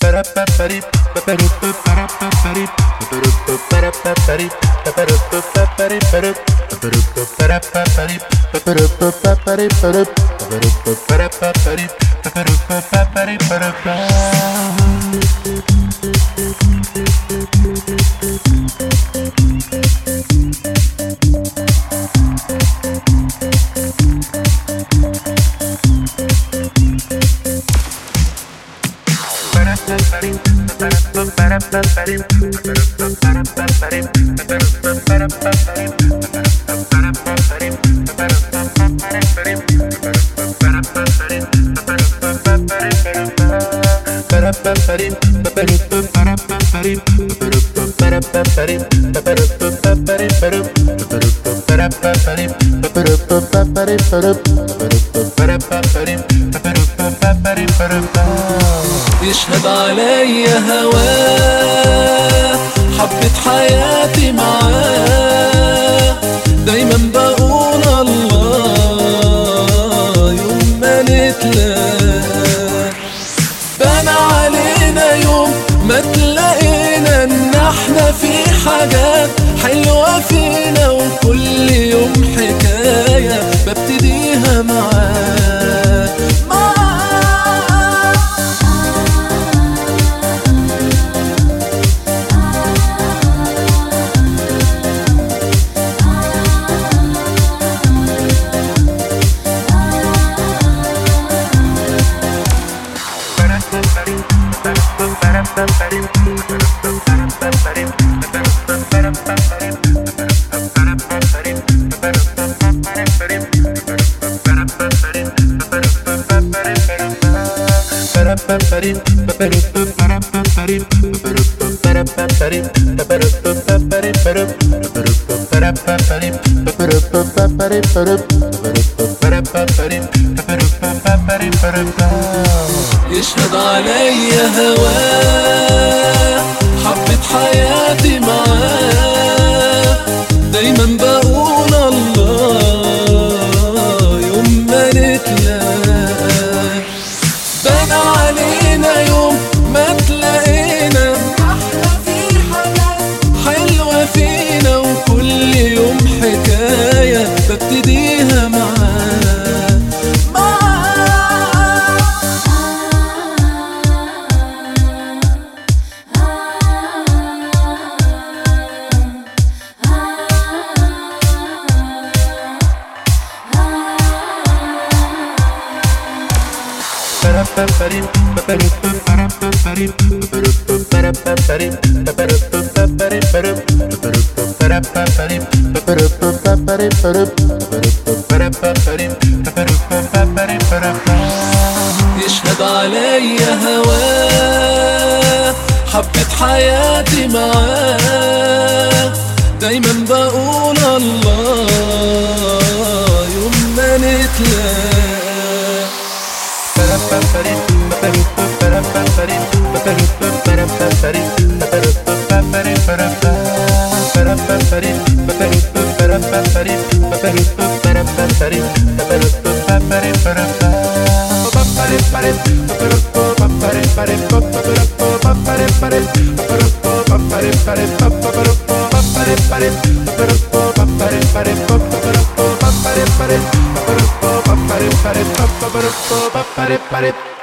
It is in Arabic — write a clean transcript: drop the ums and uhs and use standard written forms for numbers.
يشهد عليا هواه، حبة حياتي معاه، دايما بقول الله يوم ما نتلاقى. بان علينا يوم ما تلاقينا ان احنا في حاجات حلوة فينا، وكل يوم حكاية ببتديها معاه. يشهد عليا هواه، حبة حياتي معاه، دايما بقول الله يوم ما نتلاقى. بان علينا يوم ما تلاقينا احنا في حاجات حلوة فينا، وكل يوم حكاية ببتديها معاه. يشهد عليا هواه، حبة حياتي معاه، دايما بقول الله يوم ما نتلاقى. Pare